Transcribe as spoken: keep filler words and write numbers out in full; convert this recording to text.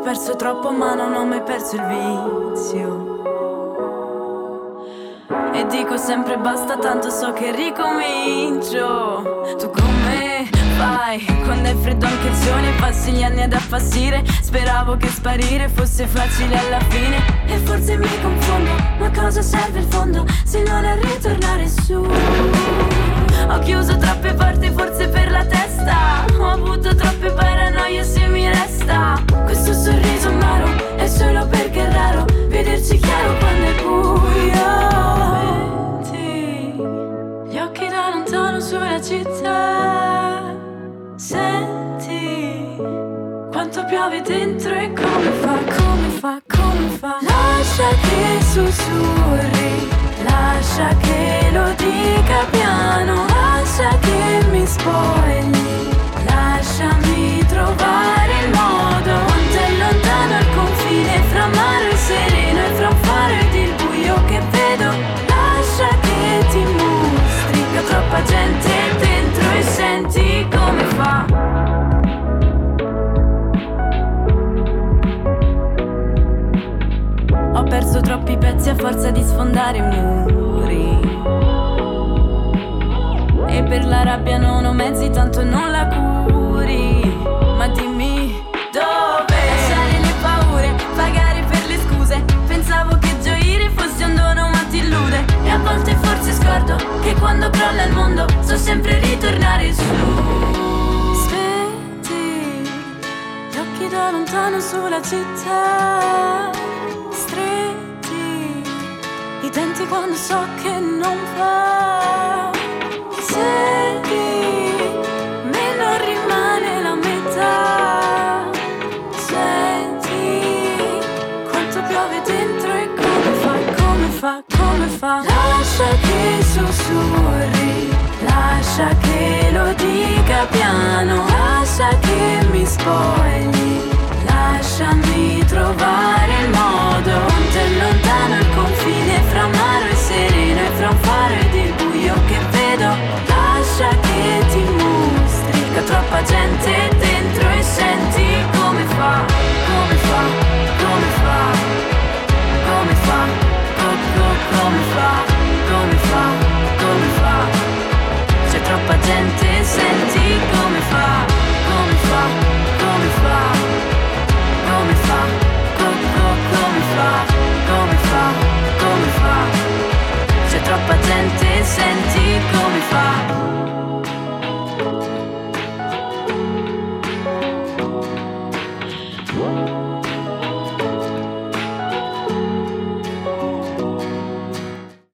perso troppo ma non ho mai perso il vizio. E dico sempre basta, tanto so che ricomincio. Tu come fai quando è freddo anche il sole? Passi gli anni ad appassire. Speravo che sparire fosse facile alla fine. E forse mi confondo, ma cosa serve il fondo se non a ritornare su? Ho chiuso troppe porte forse per la testa. Ho avuto troppe paranoie se mi resta questo sorriso amaro. È solo perché è raro vederci chiaro quando è buio. Metti gli occhi da lontano sulla città. Senti quanto piove dentro e come fa, come fa, come fa. Lascia che sussurri, lascia che lo dica piano, lascia che mi spogli, lasciami trovare il modo. Quanto è lontano il confine fra mare e sereno e fra un faro ed il buio che vedo. Lascia che ti mostri che ho troppa gente dentro e senti come fa. Ho perso troppi pezzi a forza di sfondare muri. E per la rabbia non ho mezzi, tanto non la curi. Ma dimmi dove lasciare le paure, pagare per le scuse. Pensavo che gioire fosse un dono ma ti illude. E a volte forse scordo che quando crolla il mondo so sempre ritornare su. Spenti gli occhi da lontano sulla città. Stretti i denti quando so che non va. Senti, me non rimane la metà. Senti quanto piove dentro e come fa, come fa, come fa. Lascia che sussurri, lascia che lo dica piano, lascia che mi spogli, lasciami trovare il modo. Quanto è lontano il confine fra amaro e sereno e fra un faro ed il buio che vedo. Lascia che ti mostri che ho troppa gente dentro e senti come fa, come fa, come fa, come fa, co- co- come fa, come fa, come fa. C'è troppa gente, senti come fa, come fa, come fa, come fa, co- co- come fa, come fa, come fa. C'è troppa gente, senti come fa.